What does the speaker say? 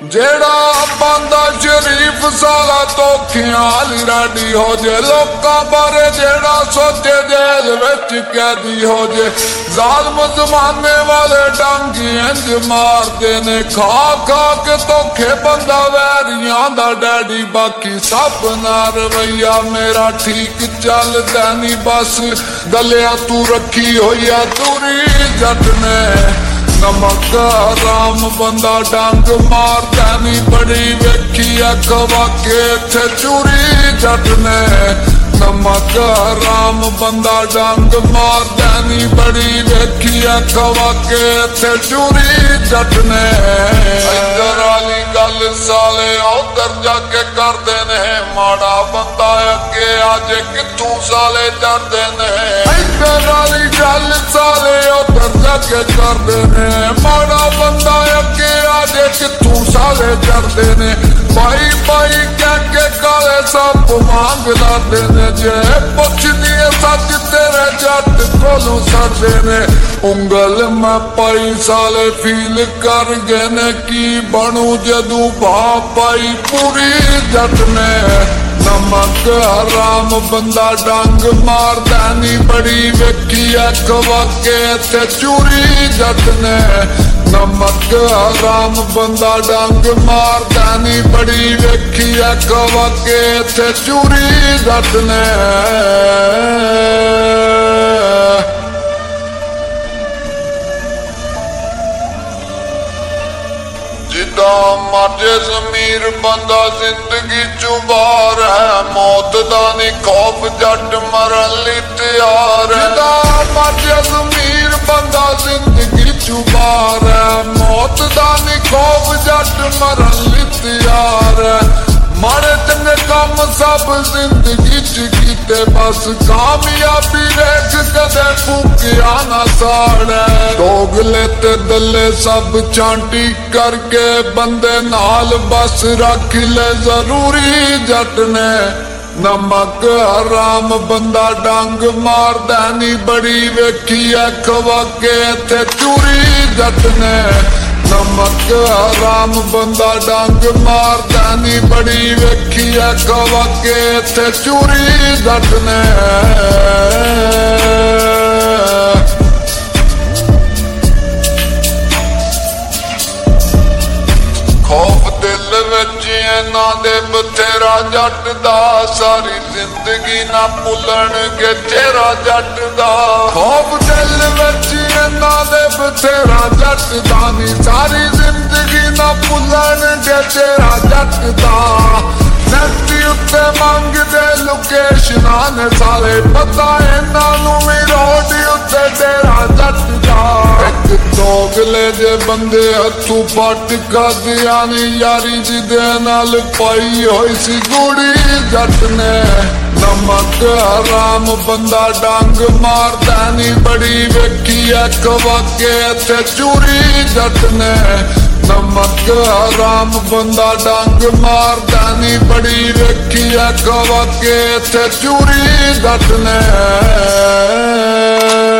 जेड़ा बंदा शरीफ साला धोखियां रेडी हो जे, लोकां बारे जेड़ा सोचे जेल विच कैदी हो जे। जालिम जमाने वाले डांगी इंज मारदे ने, खा खा के धोखे बंदा वैरियां दा डैडी। बाकी सब ना रवैया मेरा ठीक चलदा नी, बस गलिया तू रखी होई है दूरी जट ने। नमक हराम बंदा डंग मारदा नी, बड़ी वेखी है खवा के इत्थे चूरी जट ने। नमक हराम बंदा डंग मारदा नी, बड़ी वेखी है खवा के इत्थे चूरी जट ने। इधर वाली गल साले उधर जाके करदे ने, माड़ा बंदा अगे आजे कित्थों साले डरदे ने। इधर वाली गल साले उधर जाके करदे ने, माड़ा बंदा अगे आजे कित्थों साले डरदे ने। भाई भाई कह के काले सप मांग लाते ने, जे पुछदी सच तेरे जट कोलों सड़दे ने। उंगल मैं पाई साले फील कर गए ने, की बनू जदू भा पाई पूरी जट ने। नमक हराम बंदा डंग मारदा नी, बड़ी वेखी है खवा के इत्थे चूरी जट ने। नमक हराम बंदा डंग मारदा नी, बड़ी वेखी है खवा के इत्थे चूरी जट ने। जिदा मर्जे ज़मीर बंदा जिंदगी चू बाहर है, मौत दा नी खौफ जट मरन लई तैयार है। जिदा मर्जे ज़मीर बंदा जिंदगी चू बाहर है, मौत दा नी खौफ जट मरन लई तैयार है। माड़े चंगे काम सब जिंदगी च कीते, बस कामयाबी वेख कदे फूकिया ना साड़े। दोगले ते दले सब चांटी करके बंदे नाल बस रख ले जरूरी जट ने। नमक हराम बंदा डंग मारदा नी, बड़ी वेखी है खवा के इत्थे चूरी जट ने। नमक हराम बंदा डंग मारदा नी, बड़ी वेखी है खवा के इत्थे चूरी जट ने। खौफ दिल विच इन्हां दे बथेरा जट दा, सारी जिंदगी ना भुलणगे चेहरा जट दा। खौफ दिल विच इन्हां दे बथेरा जट दा नी, सारी जिंदगी ना भुलणगे चेहरा जट दा। नैटी उत्ते मंगदे लोकेशनां ने साले, पता इन्हां नूं भी रोड उत्ते डेरा जट दा। दोगले जे बंदे हथों पट करदिया नी, यारी जिदे नाल पाई होई सी गुड़ी जट ने। नमक हराम बंदा डंग मारदा नी, बड़ी वेखी है खवा के इत्थे चूरी जट ने। नमक हराम बंदा डंग मारदा नी, बड़ी वेखी है खवा के इत्थे चूरी जट ने।